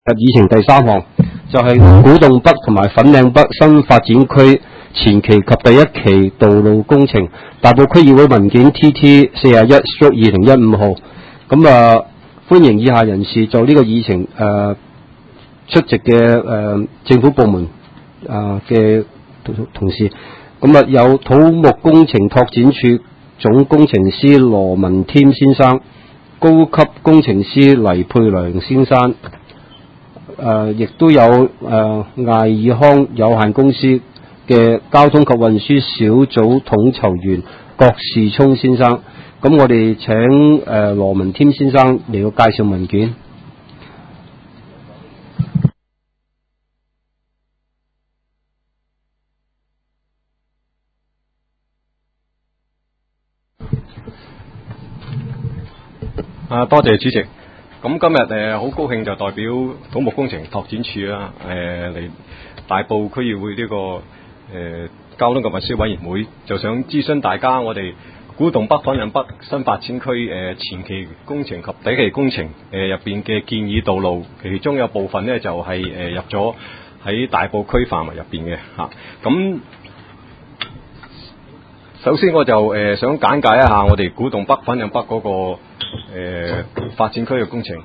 議程第3項就係古洞北同埋粉嶺北新發展區前期及第一期道路工程，大埔區議會文件 TT41/2015 號。咁歡迎以下人士就呢個議程出席嘅政府部門嘅同事。咁有土木工程拓展署總工程師羅文添先生，高級工程師黎佩良先生。亦都有艾爾康有限公司嘅交通及運輸小組統籌員郭士聰先生。咁我哋請羅文添先生嚟到介紹文件。 多謝主席。咁今日好高興就代表土木工程拓展署啦，嚟大埔區議會呢個交通及運輸委員會，就想諮詢大家我哋古洞北粉嶺北新發展區前期工程及第一期工程入邊嘅建議道路，其中有部分呢就係入咗喺大埔區範圍入邊嘅嚇。咁首先我就想簡介一下我哋古洞北粉嶺北嗰個發展區嘅工程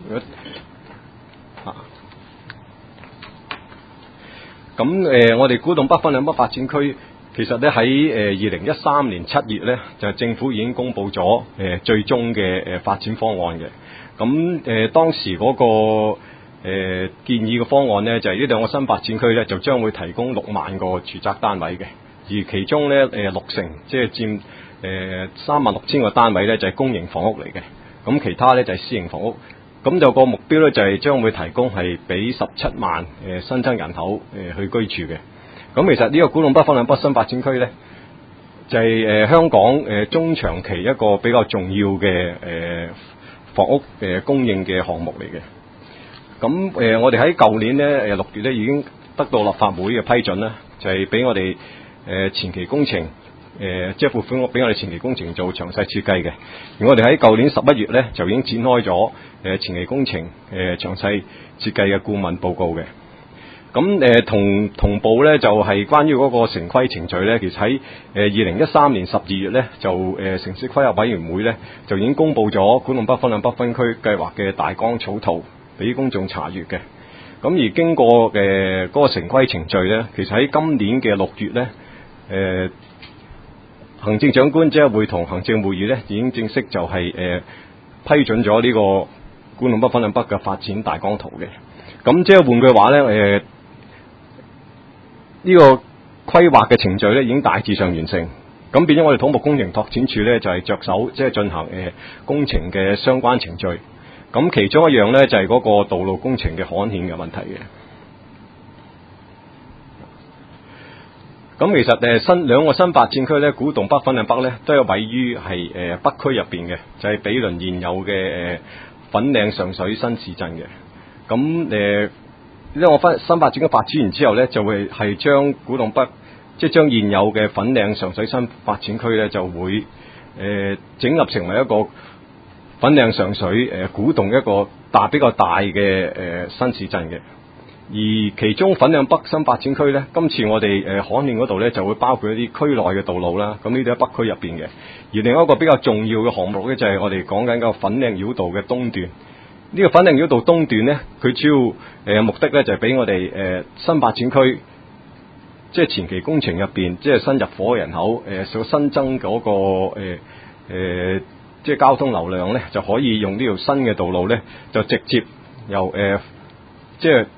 咁我哋古洞北粉嶺北發展區其實咧喺2013年7月咧，就政府已經公布咗最終嘅發展方案嘅。咁當時嗰個建議嘅方案咧，就係呢兩個新發展區咧，就將會提供6萬個住宅單位嘅，而其中咧60%，即係佔36,000個單位咧，就係公營房屋嚟嘅。咁其他咧就係私營房屋。咁就個目標咧就係將會提供係俾17萬新增人口去居住嘅。咁其實呢個古洞北粉嶺北新發展區咧，就係香港中長期一個比較重要嘅房屋供應嘅項目嚟嘅。咁我哋喺舊年咧6月咧已經得到立法會嘅批准啦，就係俾我哋前期工程即係撥款俾我哋前期工程做詳細設計嘅。而我哋喺舊年11月咧就已經展開咗前期工程詳細設計嘅顧問報告嘅。咁同步咧就係關於嗰個城規程序咧，其實喺2013年12月咧就城市規劃委員會咧就已經公布咗古洞北粉嶺北分區計劃嘅大綱草圖俾公眾查閱嘅。咁而經過嗰個城規程序咧，其實喺今年嘅6月咧行政長官即係會同行政會議咧已經正式就係批准咗呢個古洞北粉嶺北嘅發展大綱圖嘅。咁即係換句話咧呢個規劃嘅程序咧已經大致上完成，咁變咗我哋土木工程拓展署咧就係着手即係進行工程嘅相關程序。咁其中一樣咧就係嗰個道路工程嘅刊憲嘅問題嘅。咁其實兩個新發展區咧，古洞北粉嶺北咧都有位於係北區入邊嘅，就係毗鄰現有嘅粉嶺上水新市鎮嘅。咁呢個新發展區發展完之後咧，就會係將古洞北即係將現有嘅粉嶺上水新發展區咧，就會整合成為一個粉嶺上水古洞一個比較大嘅新市鎮嘅。而其中粉嶺北新發展區咧，今次我哋刊憲嗰度咧就會包括一啲區內嘅道路啦。咁呢啲喺北區入邊嘅。而另一個比較重要嘅項目咧，就係我哋講緊個粉嶺繞道嘅東段。呢個粉嶺繞道東段咧，佢主要目的咧就係俾我哋新發展區，即係前期工程入邊，即係新入伙嘅人口所新增嗰個即係交通流量咧，就可以用呢條新嘅道路咧，就直接由即係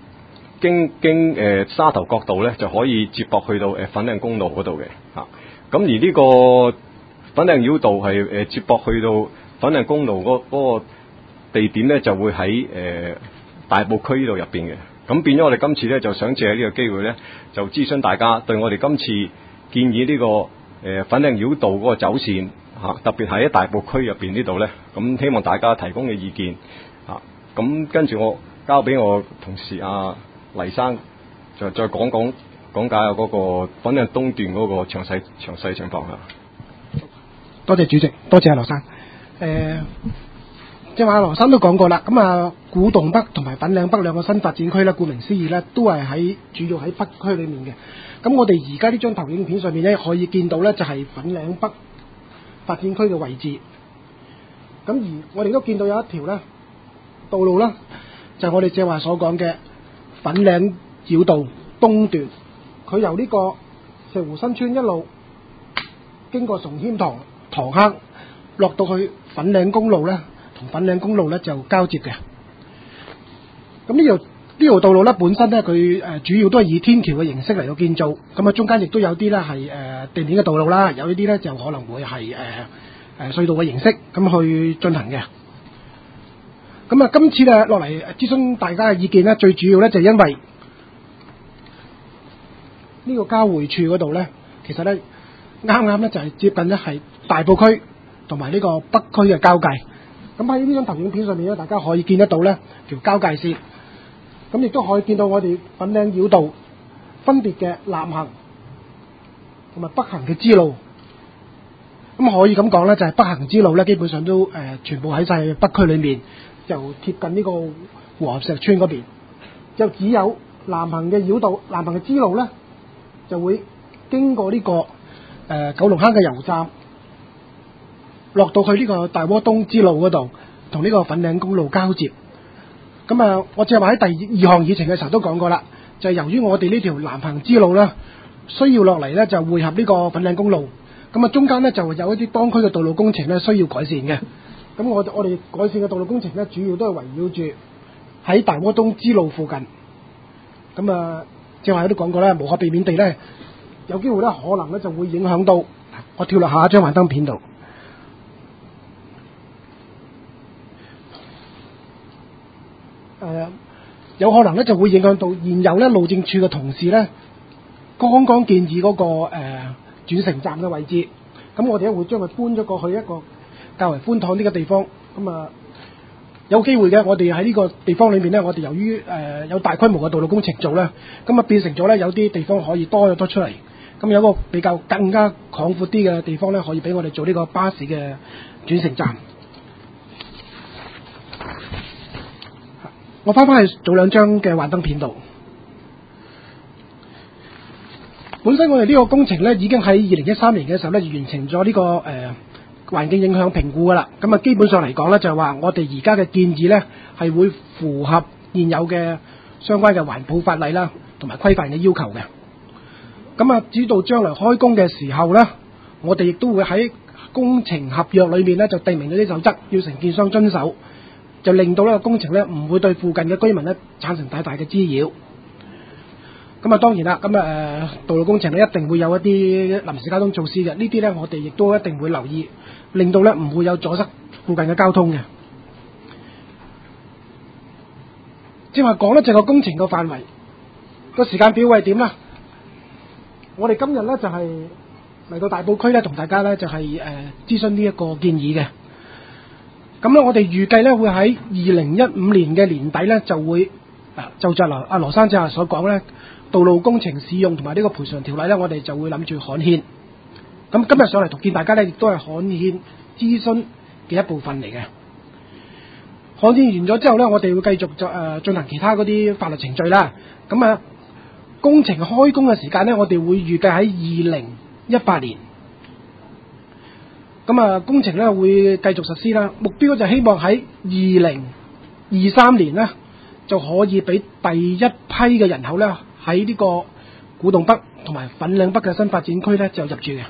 經沙頭角道咧，就可以接駁去到粉嶺公路嗰度嘅嚇。咁而呢個粉嶺繞道係接駁去到粉嶺公路嗰個地點咧，就會喺大埔區呢度入邊嘅。咁變咗我哋今次咧就想借呢個機會咧，就諮詢大家對我哋今次建議呢個粉嶺繞道嗰個走線嚇，特別係喺大埔區入邊呢度咧，咁希望大家提供嘅意見嚇。咁跟住我交俾我同事黎生，就再講解下嗰個粉嶺東段嗰個詳細情況嚇。 多謝主席，多謝劉生。 正話羅生都講過啦，咁啊古洞北同埋粉嶺北兩個新發展區咧，顧名思義咧，都係主要喺北區裏面嘅。咁我哋而家呢張投影片上面咧，可以見到咧就係粉嶺北發展區嘅位置。咁而我哋都見到有一條咧道路啦，就係我哋正話所講嘅粉嶺繞道東段，佢由呢個石湖新村一路經過崇謙堂坑，落到去粉嶺公路咧，同粉嶺公路咧就交接嘅。咁呢條道路咧本身咧佢主要都係以天橋嘅形式嚟到建造，咁啊中間亦都有啲咧係地面嘅道路啦，有一啲咧就可能會係隧道嘅形式咁去進行嘅。咁啊今次咧落嚟諮詢大家嘅意見咧，最主要咧就因為呢個交匯處嗰度咧，其實咧啱啱咧就係接近咧係大埔區同埋呢個北區嘅交界。咁喺呢張投影片上面咧，大家可以見得到咧條交界線，咁亦都可以見到我哋粉嶺繞道分別嘅南行同埋北行嘅支路。咁可以咁講咧，就係北行支路咧，基本上都全部喺晒北區裏面，就貼近呢個和合石村嗰邊。就只有南行嘅繞道、南行嘅支路咧，就會經過呢個九龍坑嘅油站，落到去呢個大窩東支路嗰度，同呢個粉嶺公路交接。咁啊，我正話喺第二項議程嘅時候都講過啦，就係由於我哋呢條南行支路咧，需要落嚟咧就匯合呢個粉嶺公路。咁啊，中間咧就有一啲當區嘅道路工程咧需要改善嘅。咁我哋改善嘅道路工程咧，主要都係圍繞住喺大窩東支路附近。咁啊，正話都講過啦，無可避免地咧，有機會咧可能咧就會影響到。我跳落下一張幻燈片度。有可能咧就會影響到現有咧路政署嘅同事咧，剛剛建議嗰個轉乘站嘅位置。咁我哋咧會將佢搬咗過去一個較為寬敞啲嘅地方。咁啊，有機會嘅，我哋喺呢個地方裏面咧，我哋由於有大規模嘅道路工程做咧，咁啊變成咗咧有啲地方可以多咗出嚟。咁有一個比較更加廣闊啲嘅地方咧，可以俾我哋做呢個巴士嘅轉乘站。我翻去做兩張嘅幻燈片度。本身我哋呢個工程咧已經喺2013年嘅時候咧完成咗呢個環境影響評估噶啦。咁啊基本上嚟講咧就係話我哋而家嘅建議咧係會符合現有嘅相關嘅環保法例啦，同埋規範嘅要求嘅。咁啊至於到將來開工嘅時候咧，我哋亦都會喺工程合約裏面咧就定明咗啲守則，要承建商遵守。就令到呢個工程咧唔會對附近嘅居民咧產生太大嘅滋擾。咁啊當然啦，咁道路工程咧一定會有一啲臨時交通措施嘅，呢啲咧我哋亦都一定會留意，令到咧唔會有阻塞附近嘅交通嘅。正話講咧就個工程個範圍個時間表係點啦？我哋今日咧就係嚟到大埔區咧，同大家咧就係諮詢呢一個建議嘅。咁咧，我哋預計咧會喺2015年嘅年底咧就會就阿羅生正話所講咧，道路工程使用同埋呢個賠償條例咧，我哋就會諗住刊憲。咁今日上嚟同見大家咧，亦都係刊憲諮詢嘅一部分嚟嘅。刊憲完咗之後咧，我哋會繼續就進行其他嗰啲法律程序啦。咁啊，工程開工嘅時間咧，我哋會預計喺2018年。咁啊，工程咧會繼續實施啦。目標就希望喺2023年咧就可以俾第一批嘅人口咧喺呢個古洞北同埋粉嶺北嘅新發展區咧就入住嘅。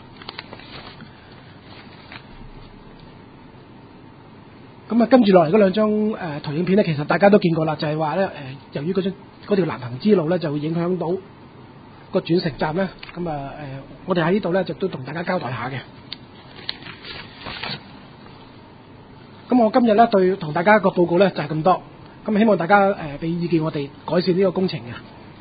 咁啊，跟住落嚟嗰兩張投影片咧，其實大家都見過啦，就係話咧由於嗰條南行支路咧就會影響到個轉乘站咧。咁啊我哋喺呢度咧就都同大家交代下嘅。咁我今日咧同大家個報告咧就係咁多，咁希望大家俾意見我哋改善呢個工程嘅。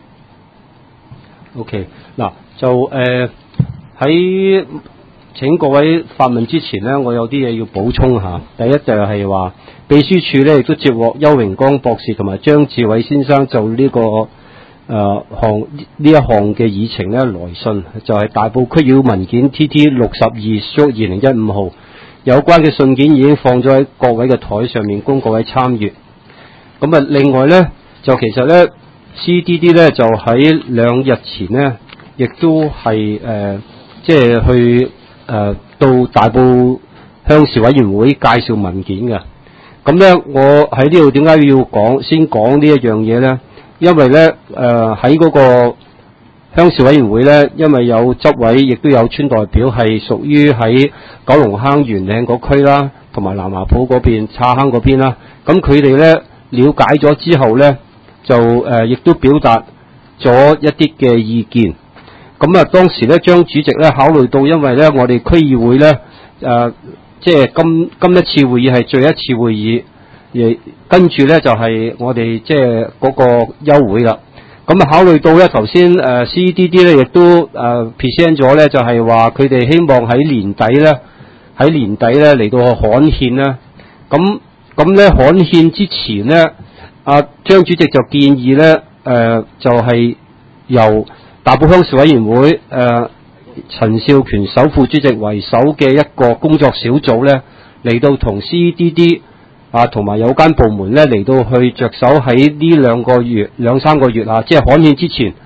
OK， 嗱就喺請各位發問之前咧，我有啲嘢要補充下。第一就係話秘書處咧亦都接獲邱榮光博士同埋張志偉先生就呢個呢一項嘅議程咧來信，就係大埔區議會文件 TT 62/2015號。 有關嘅信件已經放咗喺各位嘅台上面，供各位參閱。咁啊，另外咧就其實咧 CDD 咧就喺2日前咧，亦都係即係去到大埔鄉事委員會介紹文件嘅。咁咧，我喺呢度點解要先講呢一樣嘢咧？因為咧喺嗰個鄉事委員會咧，因為有執委，亦都有村代表係屬於喺九龍坑元嶺嗰區啦，同埋南華埔嗰邊、岔坑嗰邊啦。咁佢哋咧了解咗之後咧，就亦都表達咗一啲嘅意見。咁啊，當時咧張主席咧考慮到，因為咧我哋區議會咧即係今一次會議係最後一次會議，而跟住咧就係我哋即係嗰個休會啦。咁啊，考慮到咧頭先CDD 咧亦都present 咗咧，就係話佢哋希望喺年底咧嚟到刊憲啦。咁咧刊憲之前咧，張主席就建議咧就係由大埔鄉事委員會陳少權首副主席為首嘅一個工作小組咧，嚟到同 CDD 同埋有關部門咧嚟到去着手喺呢兩三個月即係刊憲之前，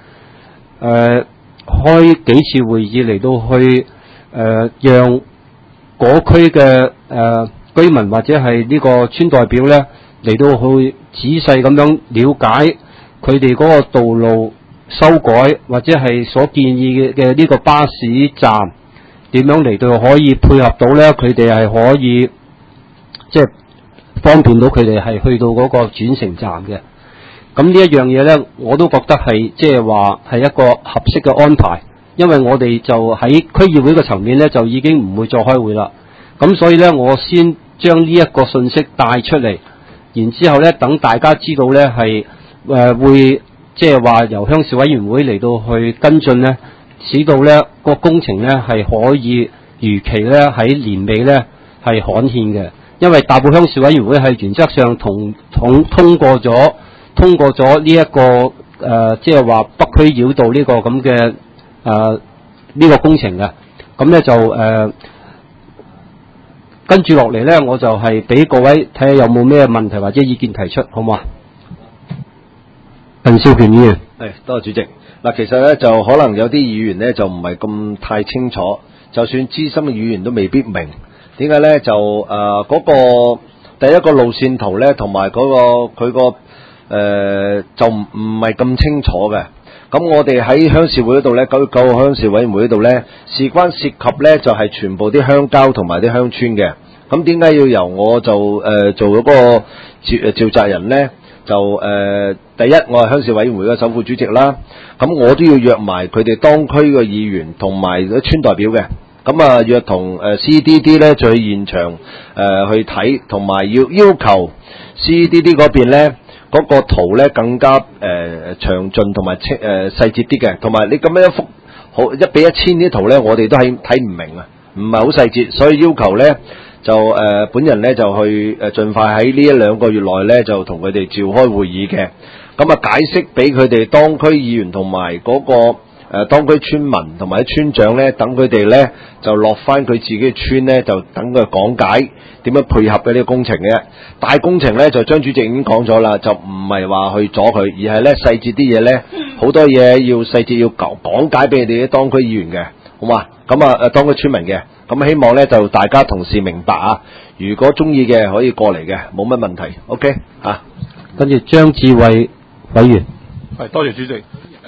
開幾次會議嚟到去讓嗰區嘅居民或者係呢個村代表咧嚟到去仔細咁樣了解佢哋嗰個道路修改或者係所建議嘅呢個巴士站點樣嚟到可以配合到咧，佢哋係可以即係方便到佢哋係去到嗰個轉乘站嘅。咁呢一樣嘢咧，我都覺得係即係話係一個合適嘅安排，因為我哋就喺區議會嘅層面咧就已經唔會再開會啦。咁所以咧，我先將呢一個信息帶出嚟，然之後咧等大家知道咧係會即係話由鄉事委員會嚟到去跟進咧，使到咧個工程咧係可以如期咧喺年尾咧係刊憲嘅。因為大埔鄉事委員會係原則上通過咗呢一個即係話北區繞道呢個咁嘅呢個工程嘅。咁咧就跟住落嚟咧，我就係俾各位睇下有冇咩問題或者意見提出，好唔好啊？陳少權議員， 多謝主席。嗱，其實咧就可能有啲議員咧就唔係咁太清楚，就算資深嘅議員都未必明點解咧就嗰個第一個路線圖咧同埋嗰個佢個就唔係咁清楚嘅。咁我哋喺鄉事會嗰度咧，9月9號鄉事委員會嗰度咧，事關涉及咧就係全部啲鄉郊同埋啲鄉村嘅。咁點解要由我就做嗰個召集人咧？就第一，我係鄉事委員會嘅首副主席啦。咁我都要約埋佢哋當區嘅議員同埋啲村代表嘅。咁約同CDD 咧就去現場去睇，同埋要求 CDD 嗰邊咧嗰個圖咧更加詳盡同埋細節啲嘅。同埋你咁樣一幅好1比1000啲圖咧，我哋都係睇唔明啊，唔係好細節，所以要求咧就本人咧就去盡快喺呢1-2個月內咧就同佢哋召開會議嘅。咁解釋俾佢哋當區議員同埋嗰個當區村民同埋啲村長咧，等佢哋咧就落翻佢自己嘅村咧，就等佢講解點樣配合嘅呢個工程嘅。大工程咧就張主席已經講咗啦，就唔係話去阻佢，而係咧細節啲嘢咧好多嘢要細節要講解俾你哋啲當區議員嘅，好嘛？咁當區村民嘅。咁希望咧就大家同事明白啊！如果中意嘅可以過嚟嘅，冇乜問題。OK 嚇。 跟住張志偉委員， 多謝主席。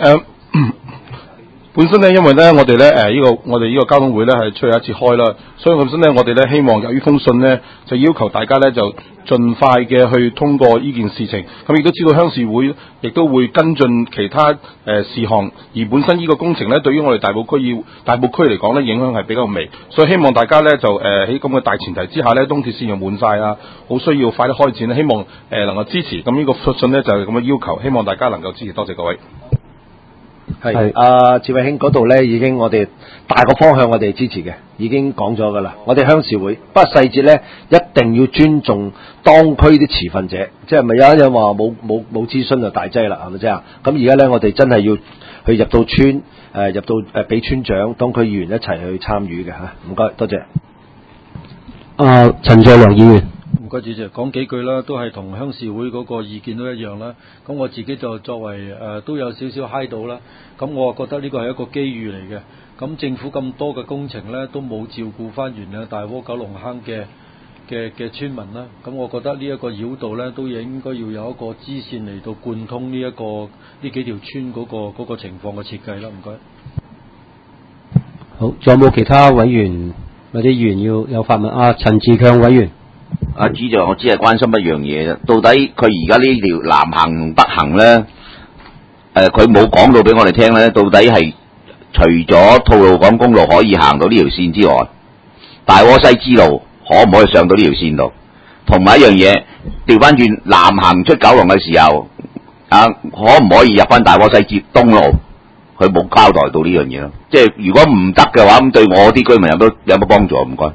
本身咧，因為咧我哋咧我哋呢個交通會咧係最後一次開啦，所以本身咧我哋咧希望由於封信咧就要求大家咧就盡快嘅去通過呢件事情。咁亦都知道鄉事會亦都會跟進其他事項，而本身呢個工程咧對於我哋大埔區嚟講咧影響係比較微，所以希望大家咧就喺咁嘅大前提之下咧，東鐵線又滿晒啊，好需要快啲開展，希望能夠支持。咁呢個信咧就係咁嘅要求，希望大家能夠支持，多謝各位。 係志偉兄嗰度咧，已經我哋大個方向我哋支持嘅，已經講咗噶啦。我哋鄉事會，不過細節咧一定要尊重當區啲持份者，即係咪有一人話冇諮詢就大劑啦，係咪先啊？咁而家咧我哋真係要去入到村，入到俾村長、當區議員一齊去參與嘅嚇。唔該，多謝。 陳在良議員。 唔該主席，講幾句啦，都係同鄉事會嗰個意見都一樣啦。咁我自己就作為都有少少嗨到啦。咁我覺得呢個係一個機遇嚟嘅。咁政府咁多嘅工程呢，都冇照顧翻原來大窩九龍坑嘅村民啦。咁我覺得呢一個繞道呢，都應該要有一個支線嚟到貫通呢幾條村嗰個情況嘅設計啦。唔該。 好，仲有冇其他委員或者議員要有發問？陳志強委員。 主席，我只係關心一樣嘢啫，到底佢而家呢條南行北行咧，佢冇講到俾我哋聽咧，到底係除咗吐露港公路可以行到呢條線之外，大窩西支路可唔可以上到呢條線度？同埋一樣嘢，調翻轉南行出九龍嘅時候，可唔可以入翻大窩西支東路？佢冇交代到呢樣嘢咯。即係如果唔得嘅話，咁對我啲居民有冇幫助？唔該。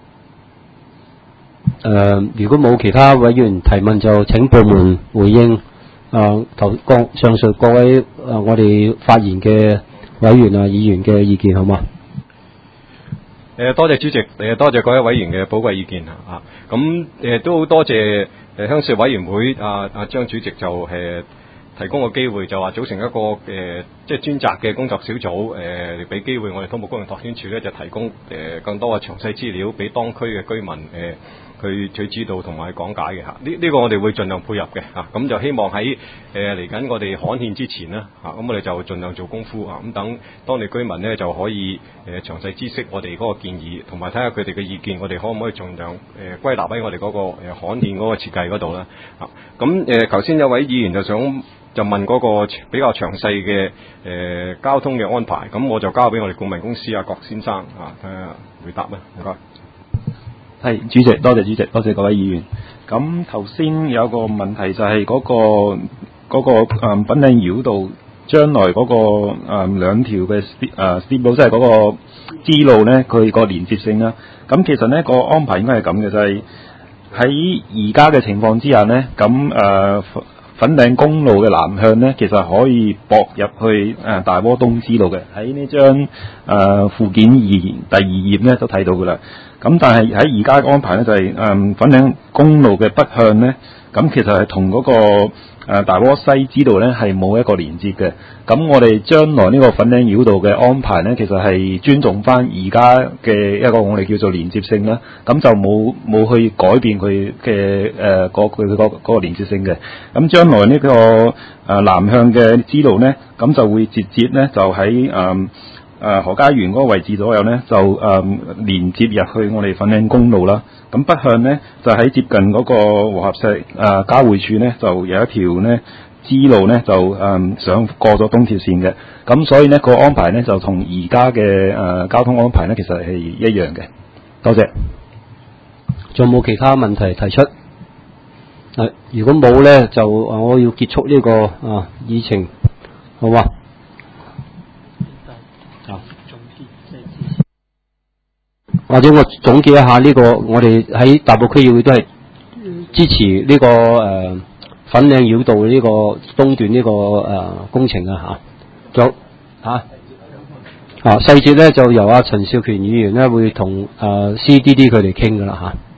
如果冇其他委員提問，就請部門回應上述各位我哋發言嘅委員議員嘅意見，好嗎？ 多謝主席，多謝各位委員嘅寶貴意見咁都好多謝鄉事委員會張主席就提供個機會，就話組成一個即係專責嘅工作小組，俾機會我哋土木工程拓展署咧就提供更多嘅詳細資料俾當區嘅居民佢知道同埋講解嘅呢個我哋會盡量配合嘅咁就希望喺嚟緊我哋刊憲之前啦咁我哋就盡量做功夫咁等當地居民咧就可以詳細知悉我哋嗰個建議，同埋睇下佢哋嘅意見，我哋可唔可以盡量歸納喺我哋嗰個刊憲嗰個設計嗰度咧咁頭先有位議員就問嗰個比較詳細嘅交通嘅安排，咁我就交俾我哋顧問公司郭先生睇下回答啦，唔該。 係主席，多謝主席，多謝各位議員。咁頭先有個問題就係嗰個粉嶺繞道將來嗰個兩條嘅線路，即係嗰個支路咧，佢個連接性啦。咁其實呢個安排應該係咁嘅，就係喺而家嘅情況之下呢，咁粉嶺公路嘅南向呢，其實可以駁入去大窩東支路嘅。喺呢張附件2第2頁呢都睇到噶啦。咁但係喺而家嘅安排呢，就係粉嶺公路嘅北向呢，咁其實係同嗰個大窩西支路呢係冇一個連接嘅。咁我哋將來呢個粉嶺繞道嘅安排呢，其實係尊重翻而家嘅一個我哋叫做連接性啦。咁就冇去改變佢嘅嗰個連接性嘅。咁將來呢個南向嘅支路呢，咁就會直接呢，就喺何家園嗰個位置左右呢，就連接入去我哋粉嶺公路啦。咁北向呢，就喺接近嗰個和合石交匯處呢，就有一條呢支路呢，就想過咗東鐵線嘅。咁所以呢個安排呢，就同而家嘅交通安排呢，其實係一樣嘅。多謝。 仲有冇其他問題提出？如果冇呢，就我要結束呢個議程，好嘛？或者我總結一下呢個，我哋喺大埔區議會都係支持呢個粉嶺繞道呢個東段呢個工程仲有細節咧就由陳少權議員咧會同CDD 佢哋傾噶啦